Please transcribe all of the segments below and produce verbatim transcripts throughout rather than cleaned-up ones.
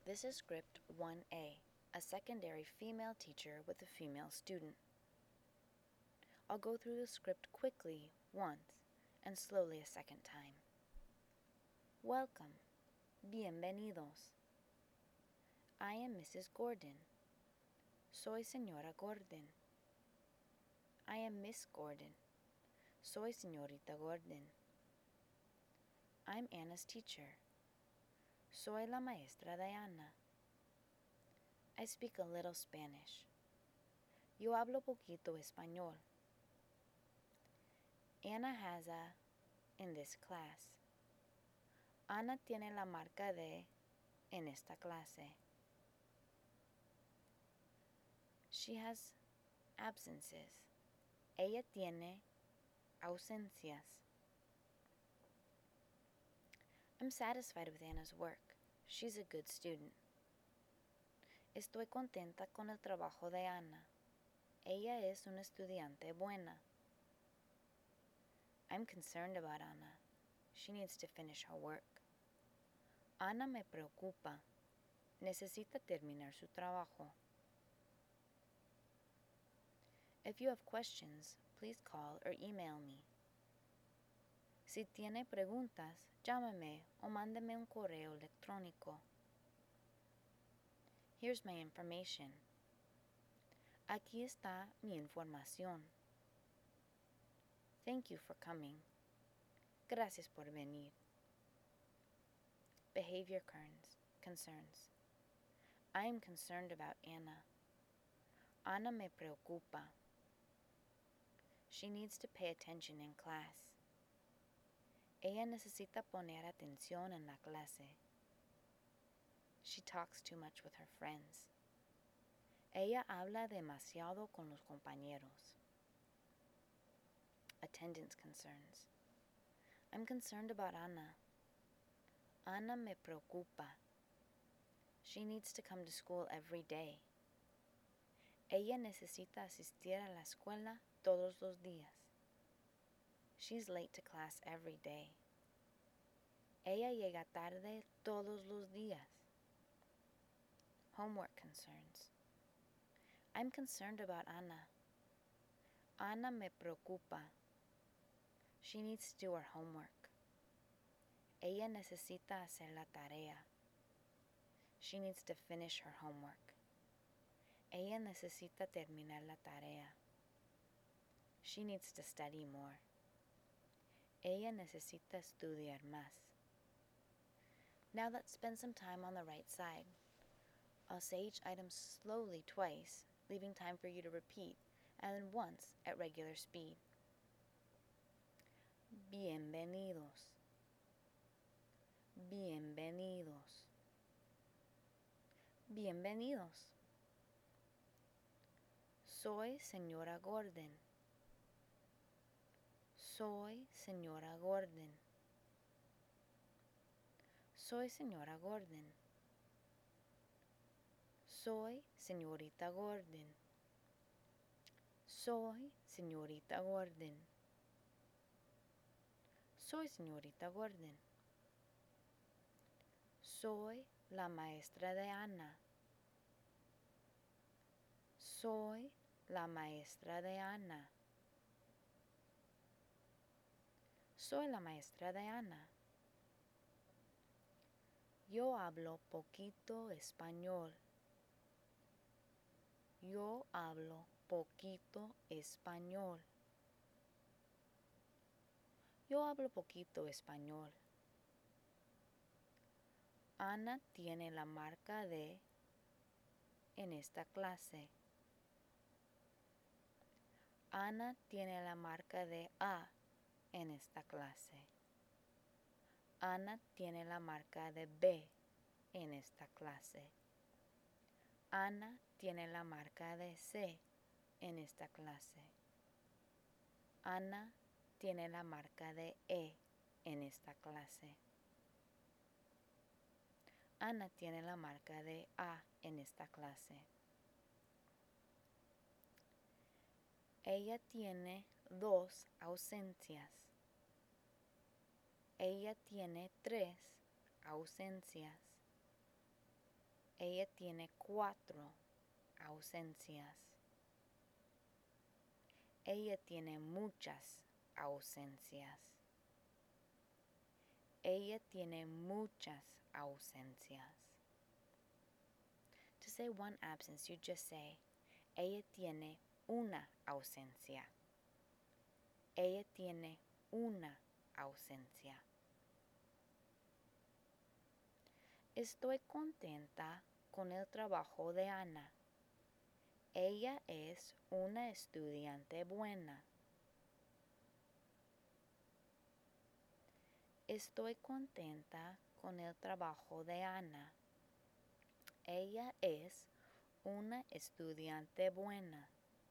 This is script one A, a secondary female teacher with a female student. I'll go through the script quickly once and slowly a second time. Welcome. Bienvenidos. I am Missus Gordon. Soy Señora Gordon. I am Miss Gordon. Soy Señorita Gordon. I'm Anna's teacher. Soy la maestra de Ana. I speak a little Spanish. Yo hablo poquito español. Anna has a in this class. Ana tiene la marca de en esta clase. She has absences. Ella tiene ausencias. I'm satisfied with Anna's work. She's a good student. Estoy contenta con el trabajo de Ana. Ella es una estudiante buena. I'm concerned about Ana. She needs to finish her work. Ana me preocupa. Necesita terminar su trabajo. If you have questions, please call or email me. Si tiene preguntas, llámame o mándeme un correo electrónico. Here's my information. Aquí está mi información. Thank you for coming. Gracias por venir. Behavior concerns. I am concerned about Ana. Ana me preocupa. She needs to pay attention in class. Ella necesita poner atención en la clase. She talks too much with her friends. Ella habla demasiado con los compañeros. Attendance concerns. I'm concerned about Ana. Ana me preocupa. She needs to come to school every day. Ella necesita asistir a la escuela todos los días. She's late to class every day. Ella llega tarde todos los días. Homework concerns. I'm concerned about Ana. Ana me preocupa. She needs to do her homework. Ella necesita hacer la tarea. She needs to finish her homework. Ella necesita terminar la tarea. She needs to study more. Ella necesita estudiar más. Now let's spend some time on the right side. I'll say each item slowly twice, leaving time for you to repeat, and then once at regular speed. Bienvenidos. Bienvenidos. Bienvenidos. Soy Señora Gordon. Soy Señora Gordon. Soy Señora Gordon. Soy Señorita Gordon. Soy Señorita Gordon. Soy Señorita Gordon. Soy la maestra de Ana. Soy la maestra de Ana. Soy la maestra de Ana. Yo hablo poquito español. Yo hablo poquito español. Yo hablo poquito español. Ana tiene la marca de en esta clase. Ana tiene la marca de A en esta clase. Ana tiene la marca de B en esta clase. Ana tiene la marca de C en esta clase. Ana tiene la marca de E en esta clase. Ana tiene la marca de A en esta clase. Ella tiene dos ausencias. Ella tiene tres ausencias. Ella tiene cuatro ausencias. Ella tiene muchas ausencias. Ella tiene muchas ausencias. To say one absence, you just say, ella tiene una ausencia. Ella tiene una ausencia. Estoy contenta con el trabajo de Ana. Ella es una estudiante buena. Estoy contenta con el trabajo de Ana. Ella es una estudiante buena.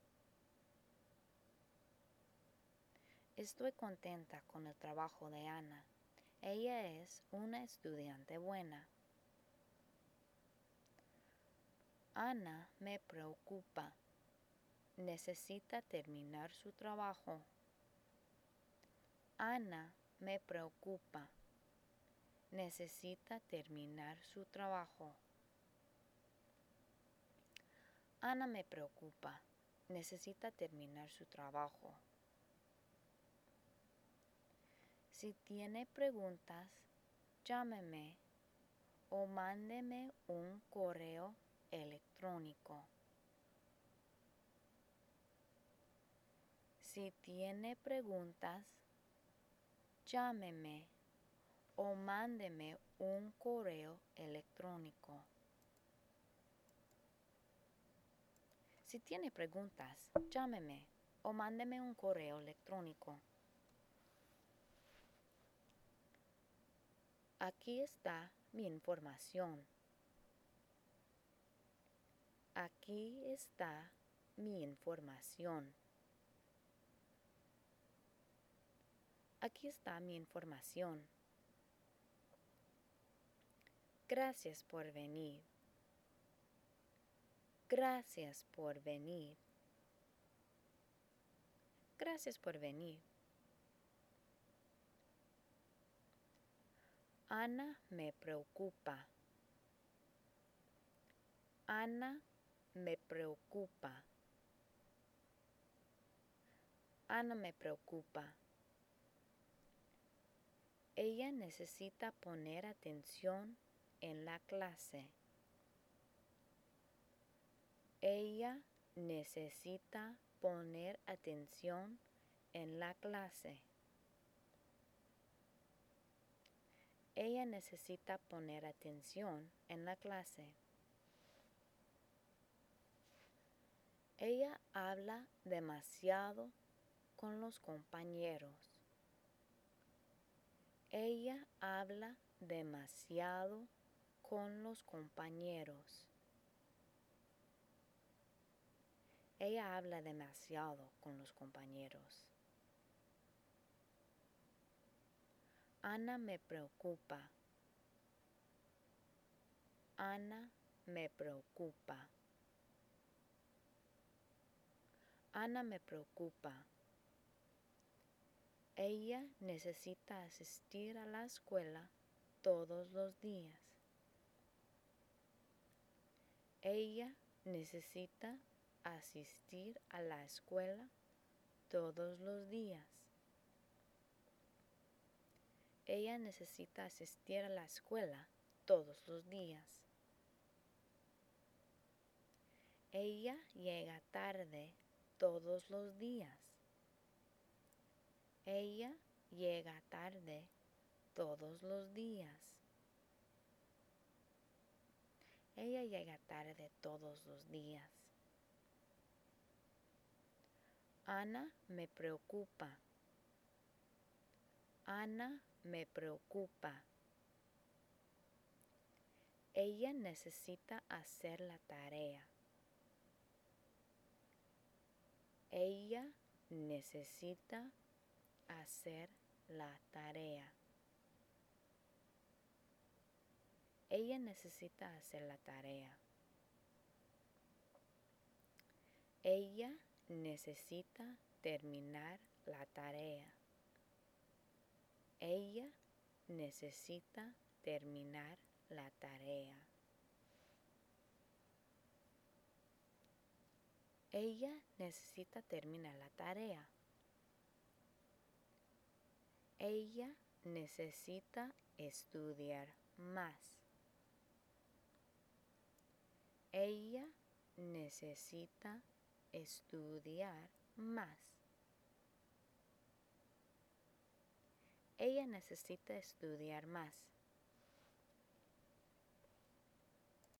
Estoy contenta con el trabajo de Ana. Ella es una estudiante buena. Ana me preocupa. Necesita terminar su trabajo. Ana me preocupa. Necesita terminar su trabajo. Ana me preocupa. Necesita terminar su trabajo. Si tiene preguntas, llámeme o mándeme un correo electrónico. Si tiene preguntas, llámeme o mándeme un correo electrónico. Si tiene preguntas, llámeme o mándeme un correo electrónico. Aquí está mi información. Aquí está mi información. Aquí está mi información. Gracias por venir. Gracias por venir. Gracias por venir. Ana me preocupa. Ana me preocupa. Ana me preocupa. Ella necesita poner atención en la clase. Ella necesita poner atención en la clase. Ella necesita poner atención en la clase. Ella habla demasiado con los compañeros. Ella habla demasiado con los compañeros. Ella habla demasiado con los compañeros. Ana me preocupa. Ana me preocupa. Ana me preocupa. Ella necesita asistir a la escuela todos los días. Ella necesita asistir a la escuela todos los días. Ella necesita asistir a la escuela todos los días. Ella llega tarde todos los días. Ella llega tarde todos los días. Ella llega tarde todos los días. Ana me preocupa. Ana me preocupa. Ella necesita hacer la tarea. Ella necesita hacer la tarea. Ella necesita hacer la tarea. Ella necesita terminar la tarea. Ella necesita terminar la tarea. Ella necesita terminar la tarea. Ella necesita estudiar más. Ella necesita estudiar más. Ella necesita estudiar más.